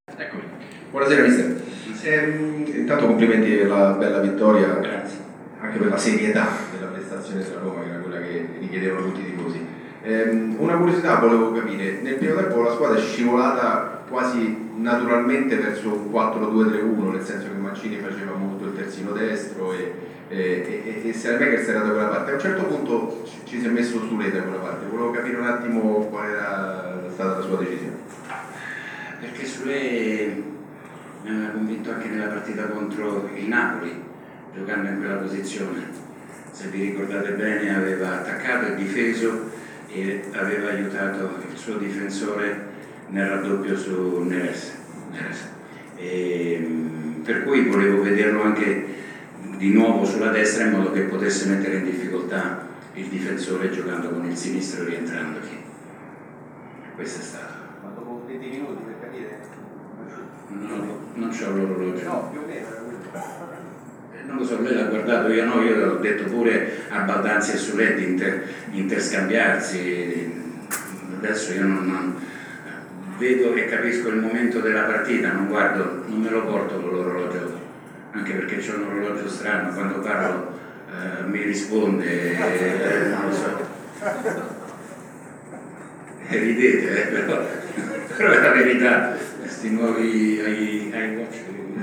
Eccomi. Buonasera mister. Intanto complimenti per la bella vittoria. Grazie. Anche per la serietà della prestazione della Roma, che era quella che richiedevano tutti i tifosi. Una curiosità volevo capire, nel primo tempo la squadra è scivolata quasi naturalmente verso un 4-2-3-1, nel senso che Mancini faceva molto il terzino destro e Saelemaekers era da quella parte. A un certo punto ci si è messo Sule da quella parte. Volevo capire un attimo qual era stata la sua decisione. Perché Sule mi aveva convinto anche nella partita contro il Napoli, giocando in quella posizione. Se vi ricordate bene, aveva attaccato e difeso e aveva aiutato il suo difensore nel raddoppio su Neres. Per cui volevo vederlo anche di nuovo sulla destra in modo che potesse mettere in difficoltà il difensore giocando con il sinistro rientrandogli. Questo è stato. Ma dopo 20 minuti per capire? Non c'ho l'orologio. No, più o meno era quello. Non lo so, lei l'ha guardato, io no, io l'ho detto pure a Baldanzi e Suletti interscambiarsi. Adesso io non vedo e capisco il momento della partita, non me lo porto con l'orologio, anche perché c'è un orologio strano, quando parlo mi risponde, non lo so. Ridete, però è la verità, questi nuovi iWatch.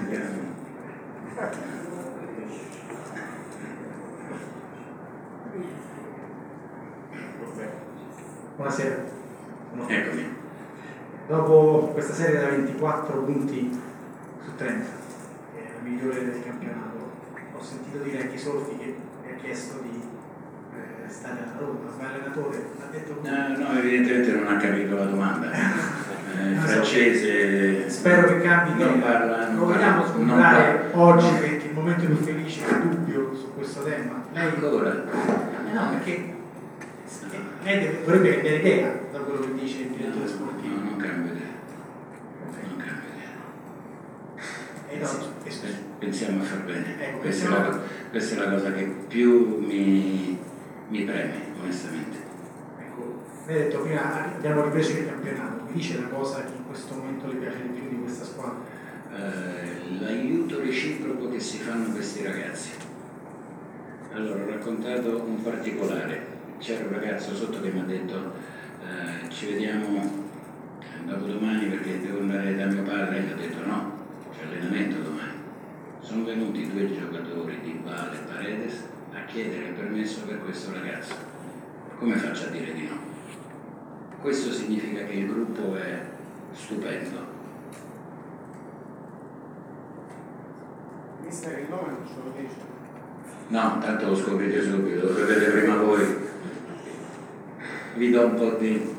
Buonasera. Eccomi. Dopo questa serie da 24 punti su 30, che è la migliore del campionato, ho sentito dire a Chisolfi che mi ha chiesto di stare a Roma, ma l'allenatore ha detto No, evidentemente non ha capito la domanda. Il francese. Spero che cambi non idea. parla. Lo vogliamo scontrare oggi, perché il momento più felice è il dubbio su questo tema. Lei Ancora? no, perché lei dovrebbe cambiare idea da quello che dice il direttore sportivo. No, non cambio idea. Non cambio idea. Pensiamo a far bene. Ecco, Questa è la cosa che più mi preme, onestamente. Ecco, lei ha detto prima abbiamo ripreso il campionato, mi dice la cosa che in questo momento le piace di più di questa squadra? L'aiuto reciproco che si fanno questi ragazzi. Allora, ho raccontato un particolare. C'era un ragazzo sotto che mi ha detto ci vediamo dopodomani perché devo andare da mio padre, e gli ho detto no, c'è allenamento domani. Sono venuti 2 giocatori di Dybala e Paredes a chiedere il permesso per questo ragazzo. Come faccio a dire di no? Questo significa che il gruppo è stupendo. Mister, il nome non ce lo dice. No, tanto lo scoprite subito, lo sapete prima voi. Vi do un po' di...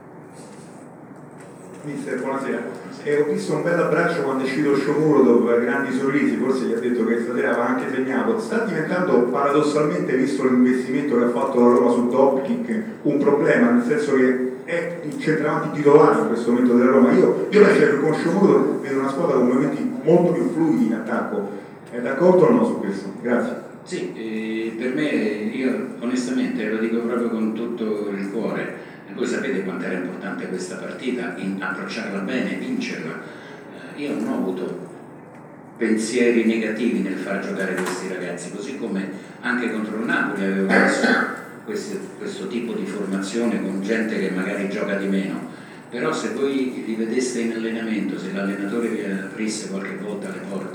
Mister, buonasera. Ho visto un bel abbraccio quando è uscito Shomurodov, grandi sorrisi, forse gli ha detto che stasera aveva anche segnato. Sta diventando paradossalmente, visto l'investimento che ha fatto la Roma su Dopkick, un problema, nel senso che è il centravanti titolare in questo momento della Roma. Io penso che con Shomurodov vedo una squadra con momenti molto più fluidi in attacco. È d'accordo o no su questo? Grazie. Sì, per me, io onestamente lo dico proprio con tutto il cuore. Voi sapete quanto era importante questa partita, approcciarla bene, vincerla. Io non ho avuto pensieri negativi nel far giocare questi ragazzi, così come anche contro il Napoli avevo messo questo tipo di formazione con gente che magari gioca di meno. Però se voi li vedeste in allenamento, se l'allenatore vi aprisse qualche volta le porte,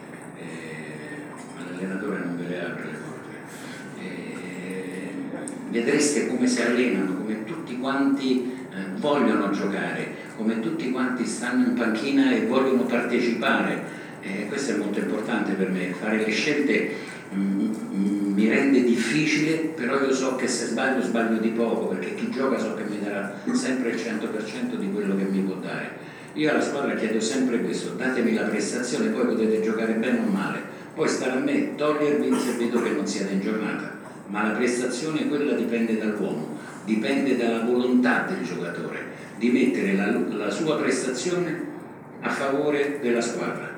ma l'allenatore non ve le apre le porte, vedreste come si allenano, come tutti quanti vogliono giocare, come tutti quanti stanno in panchina e vogliono partecipare. Questo è molto importante per me. Fare le scelte mi rende difficile, però io so che se sbaglio di poco, perché chi gioca so che mi darà sempre il 100% di quello che mi può dare. Io alla squadra chiedo sempre questo: datemi la prestazione, poi potete giocare bene o male, poi starà a me togliervi se vedo che non siete in giornata. Ma la prestazione, quella dipende dall'uomo, dipende dalla volontà del giocatore di mettere la sua prestazione a favore della squadra.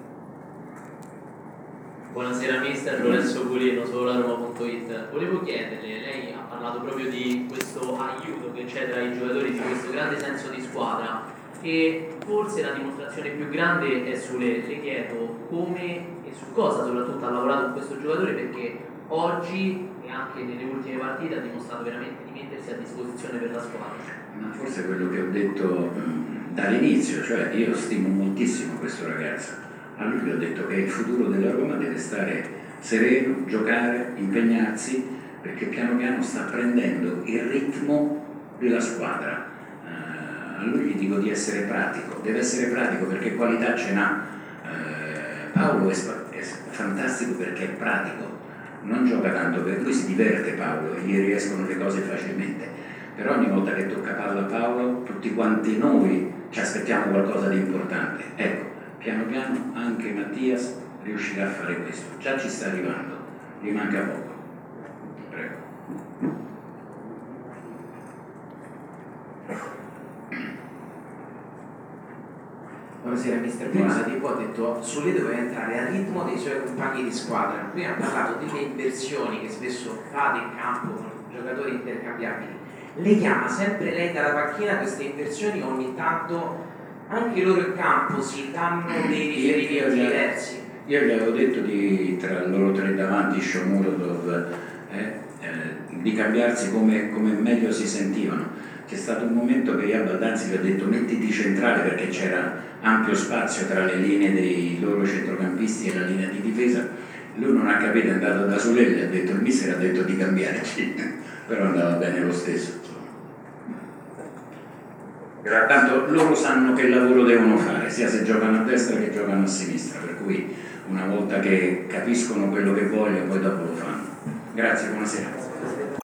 Buonasera mister, Lorenzo Culino, Solaroma.it. Volevo chiederle, lei parlato proprio di questo aiuto che c'è tra i giocatori, di questo grande senso di squadra. E forse la dimostrazione più grande è le chiedo come e su cosa soprattutto ha lavorato con questo giocatore, perché oggi e anche nelle ultime partite ha dimostrato veramente di mettersi a disposizione per la squadra. Ma forse quello che ho detto dall'inizio, cioè io stimo moltissimo questo ragazzo. A lui gli ho detto che il futuro della Roma deve stare sereno, giocare, impegnarsi, perché piano piano sta prendendo il ritmo della squadra. A lui gli dico di essere pratico, deve essere pratico perché qualità ce n'ha. Paolo è fantastico perché è pratico, non gioca tanto, per lui si diverte Paolo e gli riescono le cose facilmente, però ogni volta che tocca palla a Paolo tutti quanti noi ci aspettiamo qualcosa di importante. Ecco, piano piano anche Mattias riuscirà a fare questo, già ci sta arrivando, gli manca poco. Prego. Buonasera mister, prima Dico ha detto Solé doveva entrare al ritmo dei suoi compagni di squadra, prima ha parlato delle inversioni che spesso fate in campo con giocatori intercambiabili. Le chiama sempre lei dalla panchina queste inversioni o ogni tanto anche loro in campo si danno dei riferimenti diversi? Io gli avevo detto tra loro tre davanti, Shomurodov, di cambiarsi come meglio si sentivano. C'è stato un momento che io a Baldanzi gli ho detto mettiti centrale perché c'era ampio spazio tra le linee dei loro centrocampisti e la linea di difesa. Lui non ha capito, è andato da Solé, gli ha detto, il mister ha detto di cambiarci, però andava bene lo stesso. Tanto loro sanno che lavoro devono fare, sia se giocano a destra che giocano a sinistra, per cui una volta che capiscono quello che vogliono poi dopo lo fanno. Grazie, buonasera.